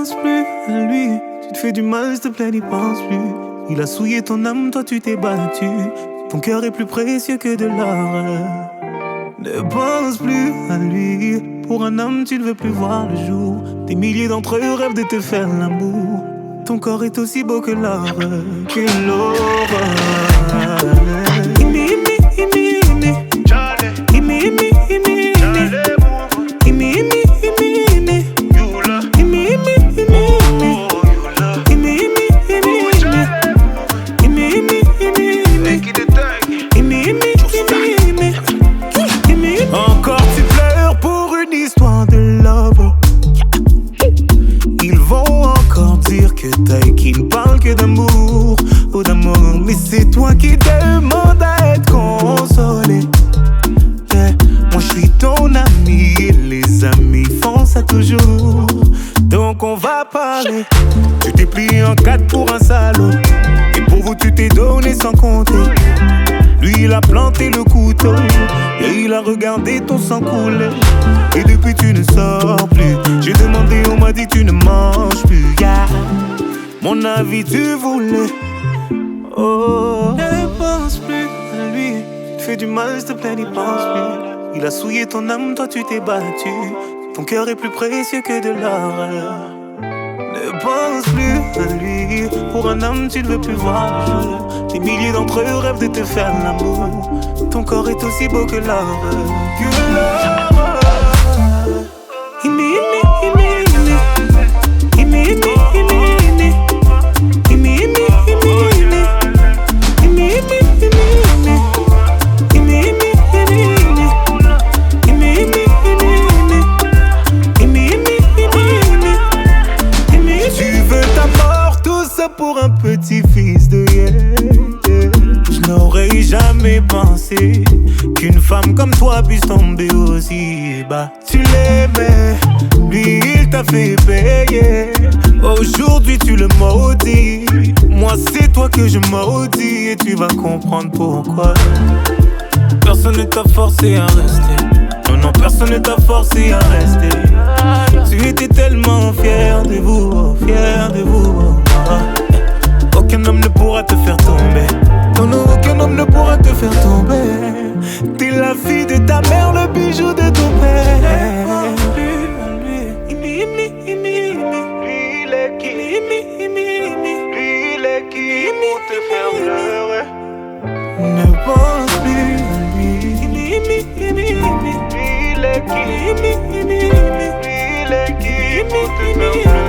pense plus à lui. Tu te fais du mal, s'il te plaît, n'y pense plus. Il a souillé ton âme, toi tu t'es battu. Ton cœur est plus précieux que de l'or. Ne pense plus à lui. Pour un homme, tu ne veux plus voir le jour. Des milliers d'entre eux rêvent de te faire l'amour. Ton corps est aussi beau que l'or, que l'aurore. Encore tu pleures pour une histoire de love. Ils vont encore dire que t'as et qu'ils ne parlent que d'amour, ou d'amour. Mais c'est toi qui demandes à être consolé. Yeah. Moi je suis ton ami et les amis font ça toujours. Donc on va parler. Tu t'es plié en quatre pour un salaud. Et pour vous tu t'es donné sans compter. Lui il a planté le couteau et il a regardé ton sang couler. Et depuis tu ne sors plus. J'ai demandé, on m'a dit tu ne manges plus, yeah. Mon avis tu voulais. Oh, ne pense plus à lui. Tu te fais du mal, s'il te plaît, n'y pense plus. Il a souillé ton âme, toi tu t'es battu. Ton cœur est plus précieux que de l'or. Ne pense plus à lui. Pour un homme tu ne veux plus voir le jour. Des milliers d'entre eux rêvent de te faire l'amour. Ton corps est aussi beau que l'or. Que l'or. Pour un petit fils de yeah. Je n'aurais jamais pensé qu'une femme comme toi puisse tomber aussi bas. Tu l'aimais, lui il t'a fait payer. Aujourd'hui tu le maudis. Moi c'est toi que je maudis. Et tu vas comprendre pourquoi. Personne ne t'a forcé à rester. Non, non, personne ne t'a forcé à rester. Tu étais tellement fier de vous, fier de vous. Aucun homme ne pourra te faire tomber. Non, non, aucun homme ne pourra te faire tomber. T'es la fille de ta mère, le bijou de ton père. Lui, il est qui? Lui, il est qui pour te faire pleurer? Ne pense plus à lui. Lui, il est qui? Lui, il est qui pour te faire pleurer?